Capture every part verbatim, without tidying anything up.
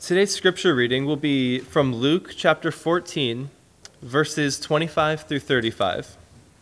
Today's scripture reading will be from Luke chapter fourteen, verses twenty-five through thirty-five.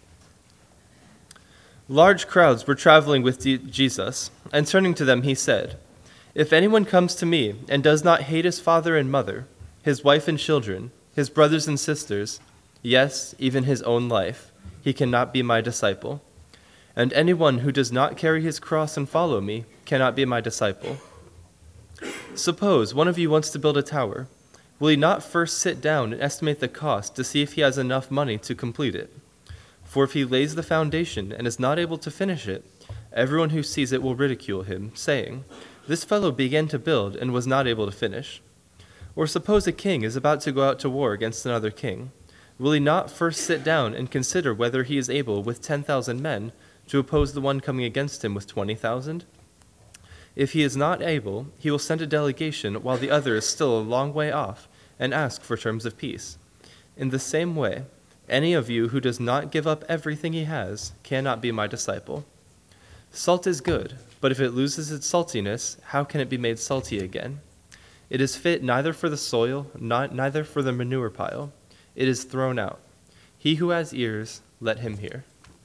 Large crowds were traveling with Jesus, and turning to them he said, "If anyone comes to me and does not hate his father and mother, his wife and children, his brothers and sisters, yes, even his own life, he cannot be my disciple. And anyone who does not carry his cross and follow me cannot be my disciple. Suppose one of you wants to build a tower. Will he not first sit down and estimate the cost to see if he has enough money to complete it? For if he lays the foundation and is not able to finish it, everyone who sees it will ridicule him, saying, 'This fellow began to build and was not able to finish.' Or suppose a king is about to go out to war against another king. Will he not first sit down and consider whether he is able with ten thousand men to oppose the one coming against him with twenty thousand? If he is not able, he will send a delegation while the other is still a long way off and ask for terms of peace. In the same way, any of you who does not give up everything he has cannot be my disciple. Salt is good, but if it loses its saltiness, how can it be made salty again? It is fit neither for the soil, not, neither for the manure pile. It is thrown out. He who has ears, let him hear."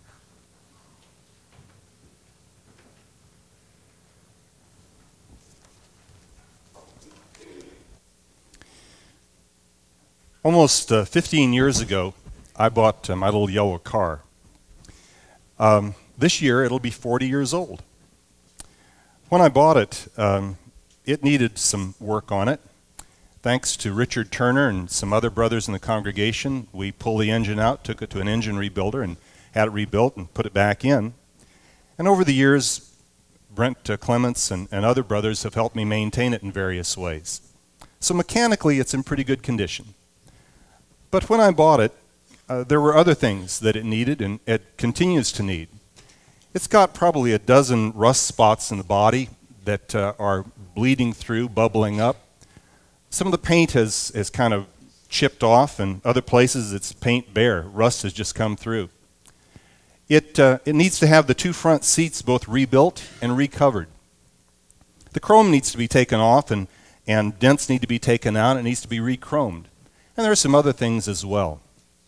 Almost uh, fifteen years ago, I bought uh, my little yellow car. Um, this year, it'll be forty years old. When I bought it, um, it needed some work on it. Thanks to Richard Turner and some other brothers in the congregation, we pulled the engine out, took it to an engine rebuilder, and had it rebuilt and put it back in. And over the years, Brent uh, Clements and, and other brothers have helped me maintain it in various ways. So mechanically, it's in pretty good condition. But when I bought it, uh, there were other things that it needed, and it continues to need. It's got probably a dozen rust spots in the body that uh, are bleeding through, bubbling up. Some of the paint has, has kind of chipped off, and other places it's paint bare. Rust has just come through. It, uh, it needs to have the two front seats both rebuilt and recovered. The chrome needs to be taken off, and, and dents need to be taken out. It needs to be re-chromed. And there are some other things as well.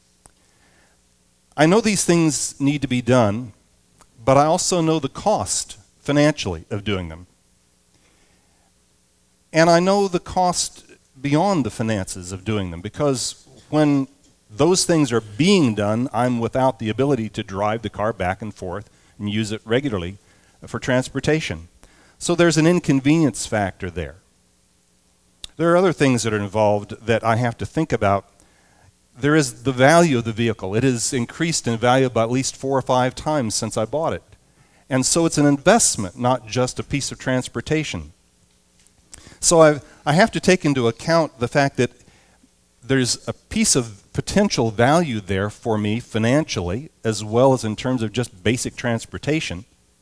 I know these things need to be done, but I also know the cost financially of doing them. And I know the cost beyond the finances of doing them, because when those things are being done, I'm without the ability to drive the car back and forth and use it regularly for transportation. So there's an inconvenience factor there. There are other things that are involved that I have to think about. There is the value of the vehicle. It has increased in value by at least four or five times since I bought it. And so it's an investment, not just a piece of transportation. So I've, I have to take into account the fact that there's a piece of potential value there for me financially, as well as in terms of just basic transportation.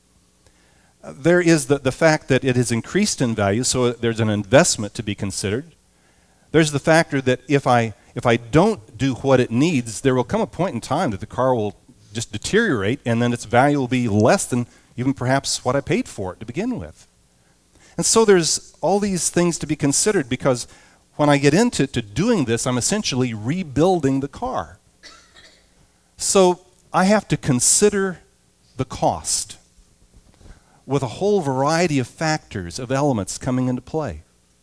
There is the, the fact that it has increased in value, so there's an investment to be considered. There's the factor that if I, if I don't do what it needs, there will come a point in time that the car will just deteriorate, and then its value will be less than even perhaps what I paid for it to begin with. And so there's all these things to be considered, because when I get into to doing this, I'm essentially rebuilding the car. So I have to consider the cost, with a whole variety of factors, of elements coming into play.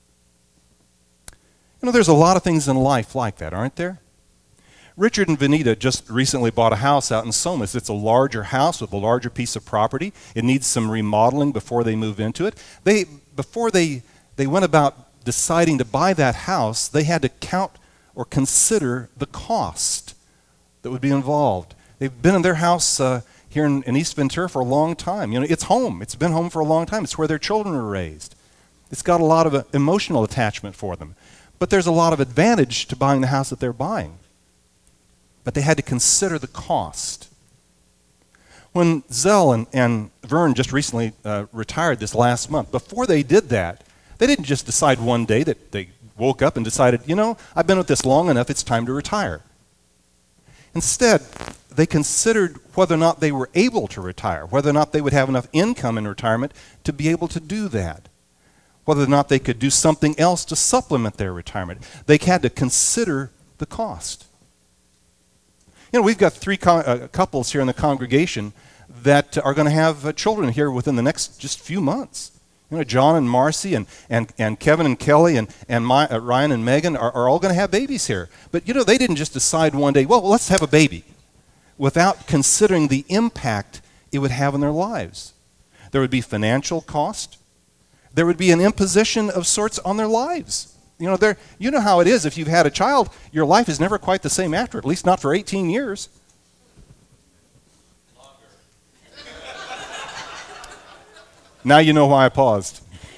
You know, there's a lot of things in life like that, aren't there? Richard and Vanita just recently bought a house out in Somas. It's a larger house with a larger piece of property. It needs some remodeling before they move into it. They, before they, they went about deciding to buy that house, they had to count or consider the cost that would be involved. They've been in their house uh, here in, in East Ventura for a long time. You know, it's home. It's been home for a long time. It's where their children were raised. It's got a lot of uh, emotional attachment for them. But there's a lot of advantage to buying the house that they're buying. But they had to consider the cost. When Zell and, and Vern just recently uh, retired this last month, before they did that, they didn't just decide one day that they woke up and decided, you know, I've been with this long enough, it's time to retire. Instead, they considered whether or not they were able to retire, whether or not they would have enough income in retirement to be able to do that. whether or not they could do something else to supplement their retirement. They had to consider the cost. You know, we've got three co- uh, couples here in the congregation that are going to have uh, children here within the next just few months. You know, John and Marcy and, and, and Kevin and Kelly and, and my, uh, Ryan and Megan are, are all going to have babies here. But, you know, they didn't just decide one day, well, let's have a baby, without considering the impact it would have on their lives. There would be financial cost. There would be an imposition of sorts on their lives. You know, there, you know how it is. If you've had a child, your life is never quite the same after, at least not for eighteen years. Now you know why I paused.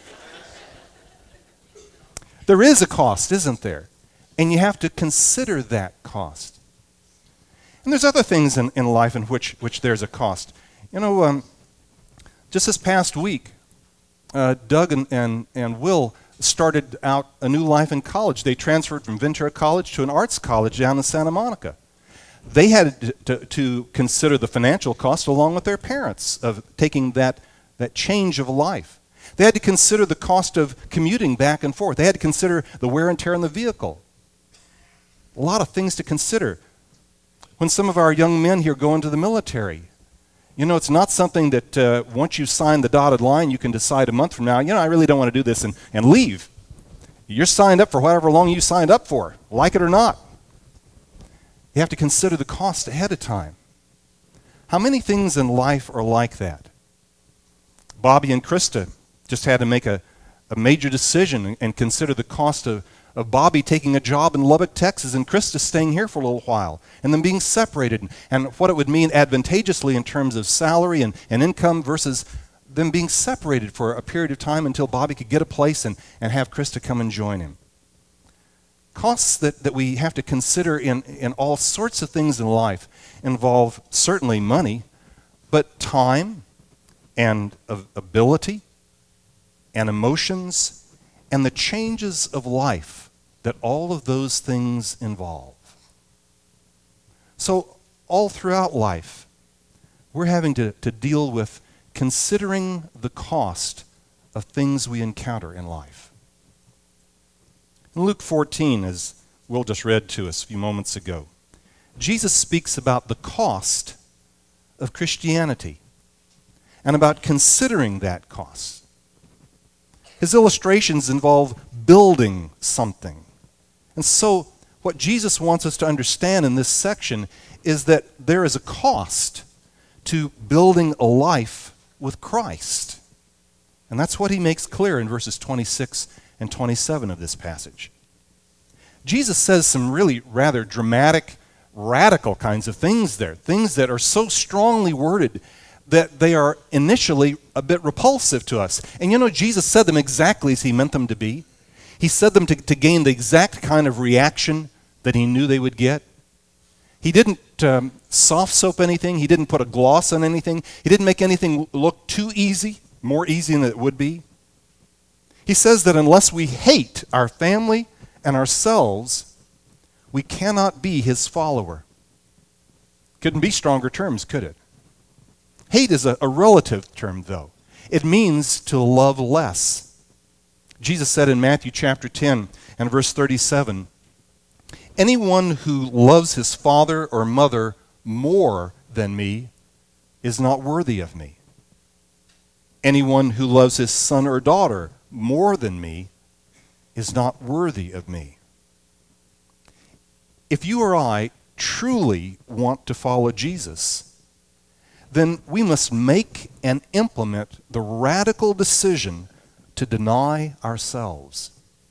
There is a cost, isn't there? And you have to consider that cost. And there's other things in, in life in which, which there's a cost. You know, um, just this past week, uh, Doug and, and, and Will started out a new life in college. They transferred from Ventura College to an arts college down in Santa Monica. They had to, to, to consider the financial cost along with their parents of taking that, that change of life. They had to consider the cost of commuting back and forth. They had to consider the wear and tear on the vehicle. A lot of things to consider. When some of our young men here go into the military, you know, it's not something that uh, once you sign the dotted line, you can decide a month from now, you know, I really don't want to do this and, and leave. You're signed up for however long you signed up for, like it or not. You have to consider the cost ahead of time. How many things in life are like that? Bobby and Krista just had to make a, a major decision and, and consider the cost of, of Bobby taking a job in Lubbock, Texas, and Krista staying here for a little while, and then being separated, and, and what it would mean advantageously in terms of salary and, and income versus them being separated for a period of time until Bobby could get a place and, and have Krista come and join him. Costs that, that we have to consider in, in all sorts of things in life involve certainly money, but time and ability and emotions and the changes of life that all of those things involve. So all throughout life, we're having to, to deal with considering the cost of things we encounter in life. In Luke fourteen, as Will just read to us a few moments ago, Jesus speaks about the cost of Christianity and about considering that cost. His illustrations involve building something. And so what Jesus wants us to understand in this section is that there is a cost to building a life with Christ. And that's what he makes clear in verses twenty-six and twenty-seven of this passage. Jesus says some really rather dramatic, radical kinds of things there, things that are so strongly worded that they are initially a bit repulsive to us. And you know, Jesus said them exactly as he meant them to be. He said them to, to gain the exact kind of reaction that he knew they would get. He didn't um, soft soap anything. He didn't put a gloss on anything. He didn't make anything look too easy, more easy than it would be. He says that unless we hate our family and ourselves, we cannot be his follower. Couldn't be stronger terms, could it? Hate is a, a relative term, though. It means to love less. Jesus said in Matthew chapter ten and verse thirty-seven, anyone who loves his father or mother more than me is not worthy of me. Anyone who loves his son or daughter more than me is not worthy of me. If you or I truly want to follow Jesus, then we must make and implement the radical decision to deny ourselves.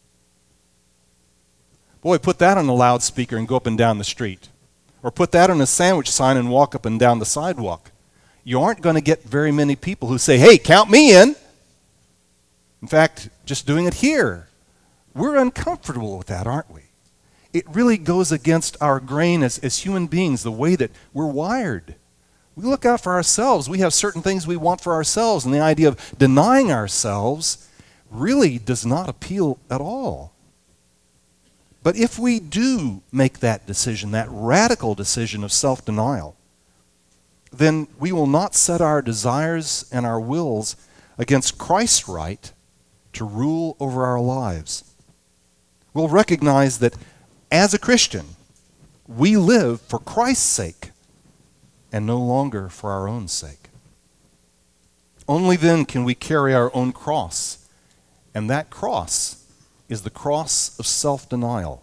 Boy, put that on a loudspeaker and go up and down the street. Or put that on a sandwich sign and walk up and down the sidewalk. You aren't going to get very many people who say, hey, count me in. In fact, just doing it here, we're uncomfortable with that, aren't we? It really goes against our grain as, as human beings, the way that we're wired. We look out for ourselves. We have certain things we want for ourselves, and the idea of denying ourselves really does not appeal at all. But if we do make that decision, that radical decision of self-denial, then we will not set our desires and our wills against Christ's right to rule over our lives. We'll recognize that as a Christian, we live for Christ's sake and no longer for our own sake. Only then can we carry our own cross, and that cross is the cross of self-denial.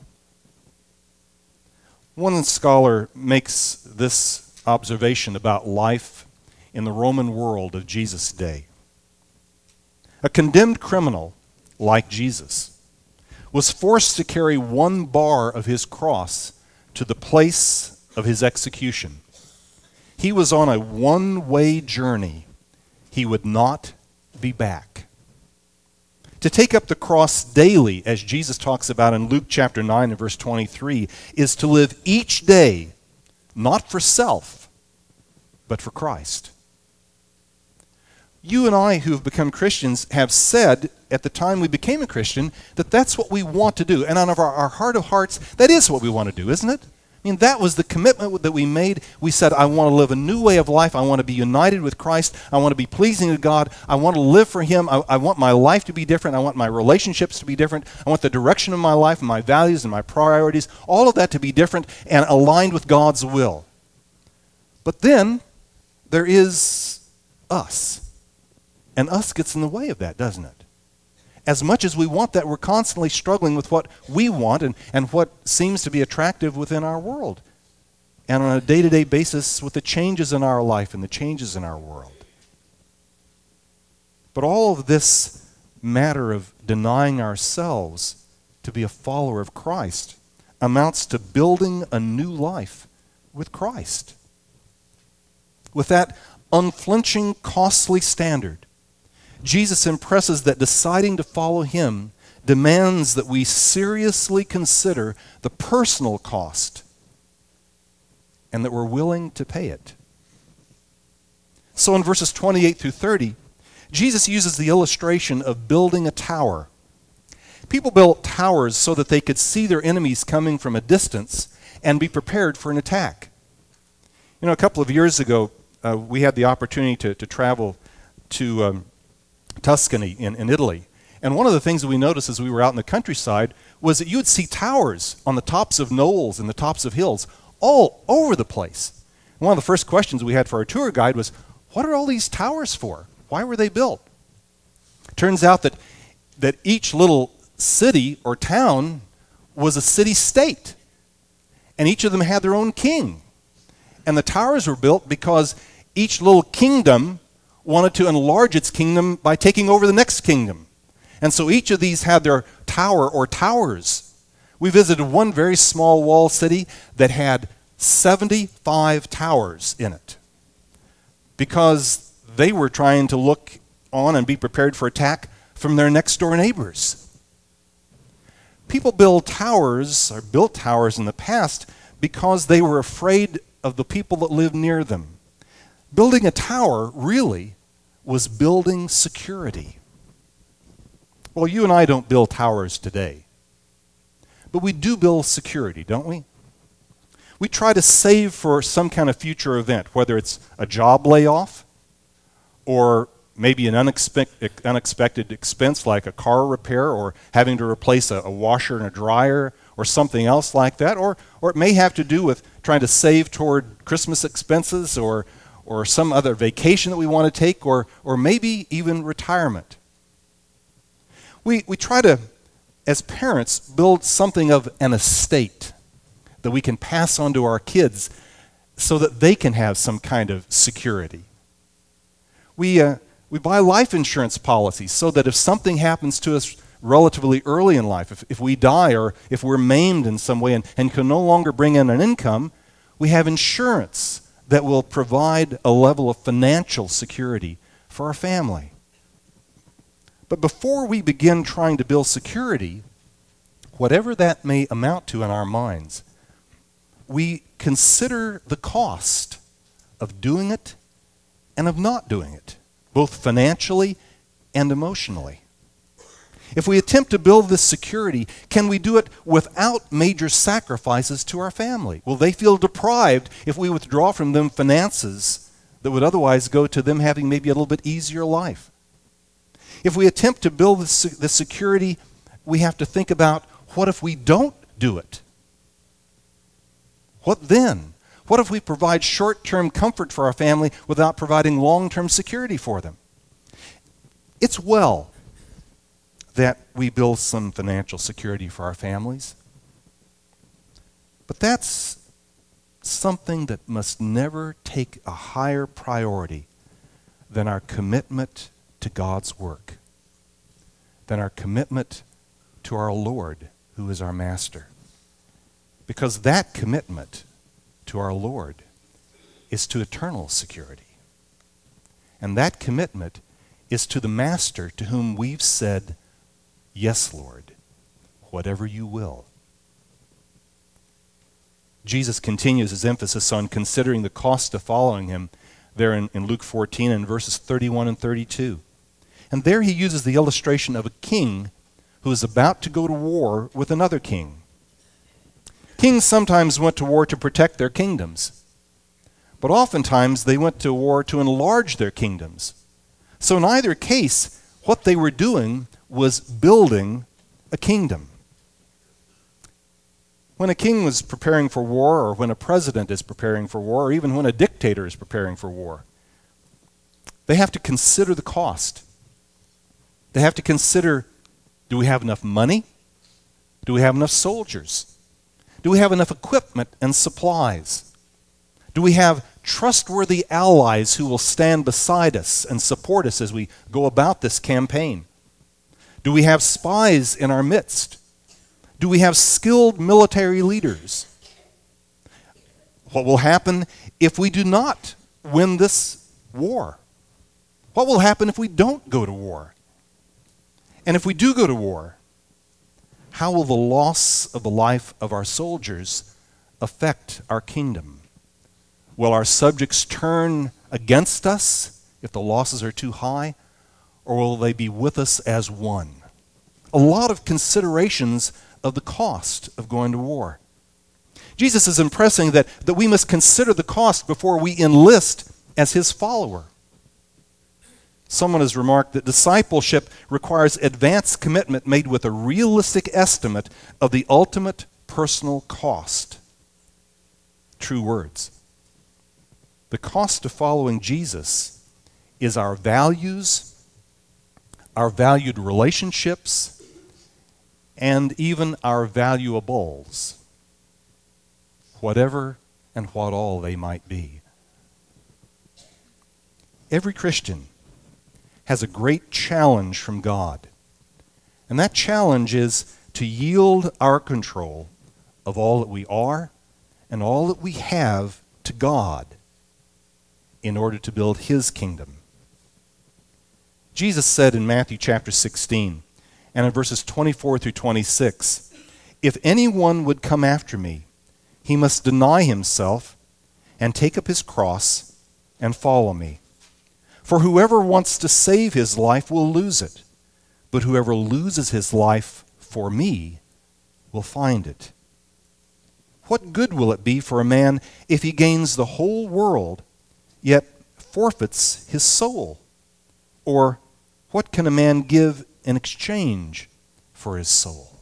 One scholar makes this observation about life in the Roman world of Jesus' day. A condemned criminal, like Jesus, was forced to carry one bar of his cross to the place of his execution. He was on a one-way journey. He would not be back. To take up the cross daily, as Jesus talks about in Luke chapter nine and verse twenty-three, is to live each day not for self, but for Christ. You and I who have become Christians have said at the time we became a Christian that that's what we want to do. And out of our, our heart of hearts, that is what we want to do, isn't it? I mean, that was the commitment that we made. We said, I want to live a new way of life. I want to be united with Christ. I want to be pleasing to God. I want to live for Him. I, I want my life to be different. I want my relationships to be different. I want the direction of my life and my values and my priorities, all of that to be different and aligned with God's will. But then there is us. And us gets in the way of that, doesn't it? As much as we want that, we're constantly struggling with what we want and, and what seems to be attractive within our world. And on a day-to-day basis with the changes in our life and the changes in our world. But all of this matter of denying ourselves to be a follower of Christ amounts to building a new life with Christ. With that unflinching, costly standard, Jesus impresses that deciding to follow Him demands that we seriously consider the personal cost and that we're willing to pay it. So in verses twenty-eight through thirty, Jesus uses the illustration of building a tower. People built towers so that they could see their enemies coming from a distance and be prepared for an attack. You know, a couple of years ago, uh, we had the opportunity to, to travel to um, Tuscany in, in Italy. And one of the things that we noticed as we were out in the countryside was that you would see towers on the tops of knolls and the tops of hills all over the place. And one of the first questions we had for our tour guide was, what are all these towers for? Why were they built? Turns out that, that each little city or town was a city-state. And each of them had their own king. And the towers were built because each little kingdom wanted to enlarge its kingdom by taking over the next kingdom. And so each of these had their tower or towers. We visited one very small walled city that had seventy-five towers in it because they were trying to look on and be prepared for attack from their next door neighbors. People build towers or built towers in the past because they were afraid of the people that lived near them. Building a tower really was building security. Well, you and I don't build towers today, but we do build security, don't we? We try to save for some kind of future event, whether it's a job layoff or maybe an unexpected, unexpected expense like a car repair or having to replace a, a washer and a dryer or something else like that, or, or it may have to do with trying to save toward Christmas expenses or or some other vacation that we want to take, or, or maybe even retirement. We, we try to, as parents, build something of an estate that we can pass on to our kids so that they can have some kind of security. We, uh, we buy life insurance policies so that if something happens to us relatively early in life, if, if we die or if we're maimed in some way and, and can no longer bring in an income, we have insurance that will provide a level of financial security for our family. But before we begin trying to build security, whatever that may amount to in our minds, we consider the cost of doing it and of not doing it, both financially and emotionally. If we attempt to build this security, can we do it without major sacrifices to our family? Will they feel deprived if we withdraw from them finances that would otherwise go to them having maybe a little bit easier life? If we attempt to build this, this security, we have to think about, what if we don't do it? What then? What if we provide short-term comfort for our family without providing long-term security for them? It's well that we build some financial security for our families, but that's something that must never take a higher priority than our commitment to God's work, than our commitment to our Lord, who is our master. Because that commitment to our Lord is to eternal security. And that commitment is to the master to whom we've said, yes, Lord, whatever you will. Jesus continues his emphasis on considering the cost of following him there in, in Luke fourteen and verses thirty-one and thirty-two. And there he uses the illustration of a king who is about to go to war with another king. Kings sometimes went to war to protect their kingdoms, but oftentimes they went to war to enlarge their kingdoms. So in either case, what they were doing was building a kingdom. When a king was preparing for war, or when a president is preparing for war, or even when a dictator is preparing for war, they have to consider the cost. They have to consider, do we have enough money? Do we have enough soldiers? Do we have enough equipment and supplies? Do we have trustworthy allies who will stand beside us and support us as we go about this campaign? Do we have spies in our midst? Do we have skilled military leaders? What will happen if we do not win this war? What will happen if we don't go to war? And if we do go to war, how will the loss of the life of our soldiers affect our kingdom? Will our subjects turn against us if the losses are too high, or will they be with us as one? A lot of considerations of the cost of going to war. Jesus is impressing that, that we must consider the cost before we enlist as his follower. Someone has remarked that discipleship requires advanced commitment made with a realistic estimate of the ultimate personal cost. True words. The cost of following Jesus is our values, our valued relationships, and even our valuables, whatever and what all they might be. Every Christian has a great challenge from God, and that challenge is to yield our control of all that we are and all that we have to God in order to build his kingdom. Jesus said in Matthew chapter sixteen, and in verses twenty-four through twenty-six, if anyone would come after me, he must deny himself and take up his cross and follow me. For whoever wants to save his life will lose it, but whoever loses his life for me will find it. What good will it be for a man if he gains the whole world, yet forfeits his soul? Or what can a man give in exchange for his soul?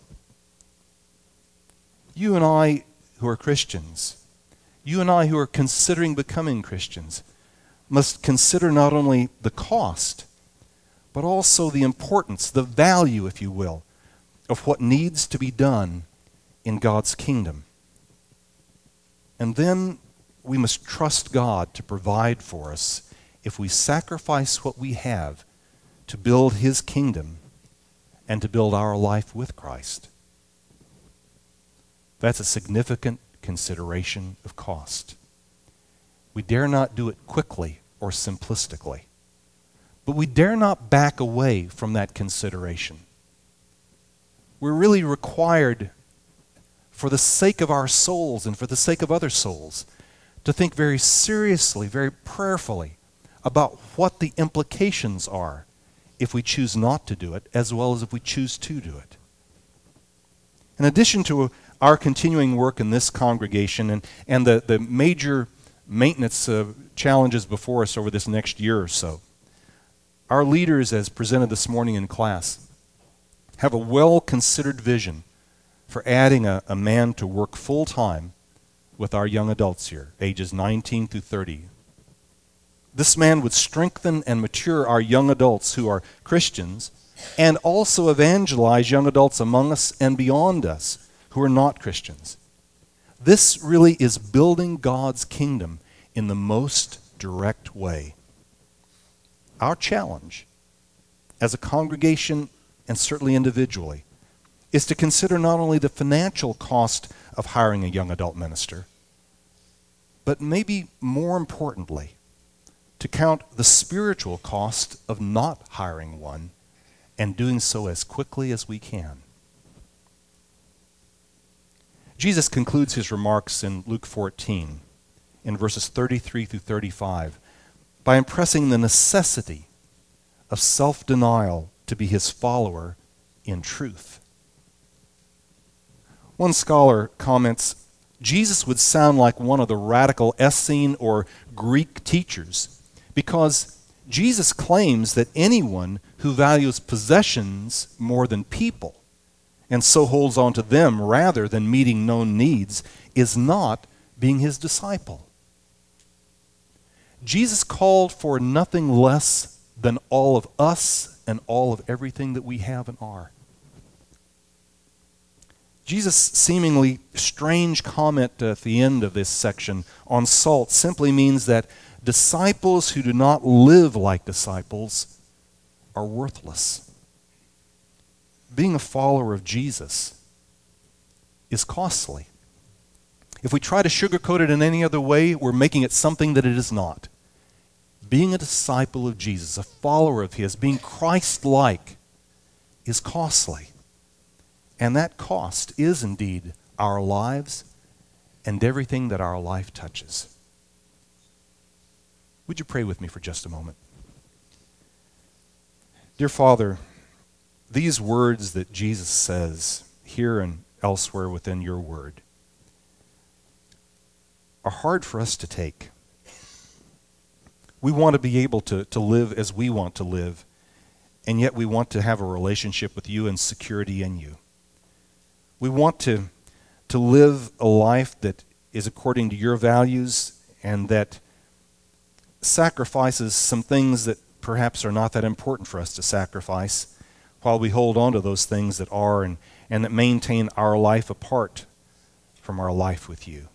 You and I who are Christians, you and I who are considering becoming Christians, must consider not only the cost, but also the importance, the value, if you will, of what needs to be done in God's kingdom. And then we must trust God to provide for us if we sacrifice what we have to build his kingdom and to build our life with Christ. That's a significant consideration of cost. We dare not do it quickly or simplistically, but we dare not back away from that consideration. We're really required, for the sake of our souls and for the sake of other souls, to think very seriously, very prayerfully about what the implications are if we choose not to do it, as well as if we choose to do it. In addition to our continuing work in this congregation and, and the, the major maintenance uh, challenges before us over this next year or so, Our leaders, as presented this morning in class, have a well-considered vision for adding a, a man to work full-time with our young adults here, ages nineteen through thirty. This man would strengthen and mature our young adults who are Christians and also evangelize young adults among us and beyond us who are not Christians. This really is building God's kingdom in the most direct way. Our challenge as a congregation and certainly individually is to consider not only the financial cost of hiring a young adult minister, but maybe more importantly, to count the spiritual cost of not hiring one and doing so as quickly as we can. Jesus concludes his remarks in Luke fourteen, in verses thirty-three through thirty-five, by impressing the necessity of self-denial to be his follower in truth. One scholar comments, Jesus would sound like one of the radical Essene or Greek teachers because Jesus claims that anyone who values possessions more than people and so holds on to them rather than meeting known needs is not being his disciple. Jesus called for nothing less than all of us and all of everything that we have and are. Jesus' seemingly strange comment at the end of this section on salt simply means that disciples who do not live like disciples are worthless. Being a follower of Jesus is costly. If we try to sugarcoat it in any other way, we're making it something that it is not. Being a disciple of Jesus, a follower of his, being Christ-like, is costly. And that cost is indeed our lives and everything that our life touches. Would you pray with me for just a moment? Dear Father, these words that Jesus says here and elsewhere within your word are hard for us to take. We want to be able to, to live as we want to live, and yet we want to have a relationship with you and security in you. We want to, to live a life that is according to your values and that sacrifices some things that perhaps are not that important for us to sacrifice while we hold on to those things that are and, and that maintain our life apart from our life with you.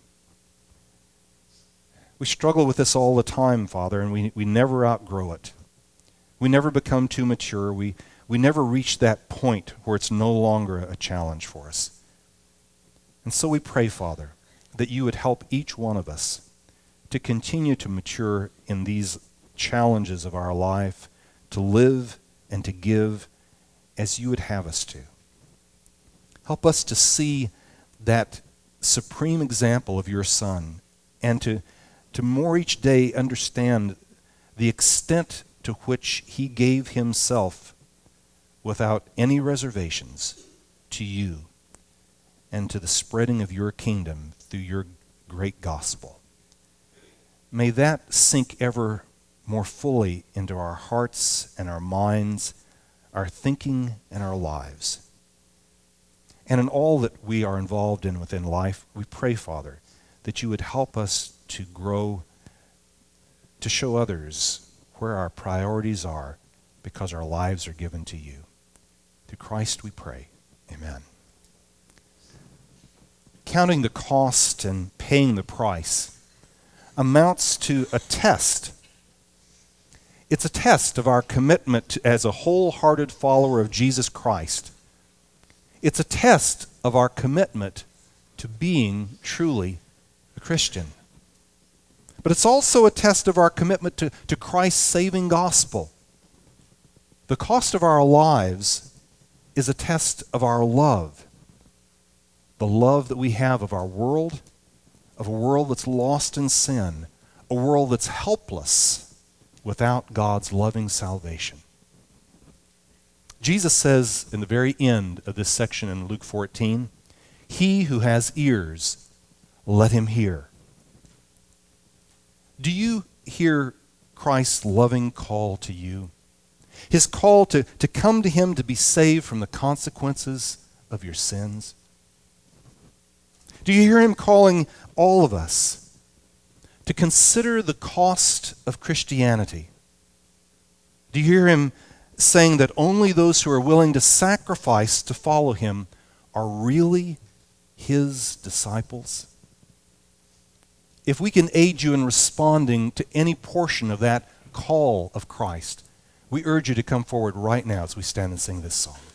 We struggle with this all the time, Father, and we, we never outgrow it. We never become too mature. We, we never reach that point where it's no longer a challenge for us. And so we pray, Father, that you would help each one of us to continue to mature in these challenges of our life, to live and to give as you would have us to. Help us to see that supreme example of your Son and to, to more each day understand the extent to which he gave himself without any reservations to you and to the spreading of your kingdom through your great gospel. May that sink ever more fully into our hearts and our minds, our thinking and our lives. And in all that we are involved in within life, we pray, Father, that you would help us to grow, to show others where our priorities are because our lives are given to you. Through Christ we pray. Amen. Counting the cost and paying the price amounts to a test. It's a test of our commitment to, as a wholehearted follower of Jesus Christ. It's a test of our commitment to being truly a Christian. But it's also a test of our commitment to, to Christ's saving gospel. The cost of our lives is a test of our love. The love that we have of our world, of a world that's lost in sin, a world that's helpless without God's loving salvation. Jesus says in the very end of this section in Luke fourteen, "He who has ears, let him hear." Do you hear Christ's loving call to you? His call to, to come to him to be saved from the consequences of your sins? Do you hear him calling all of us to consider the cost of Christianity? Do you hear him saying that only those who are willing to sacrifice to follow him are really his disciples? If we can aid you in responding to any portion of that call of Christ, we urge you to come forward right now as we stand and sing this song.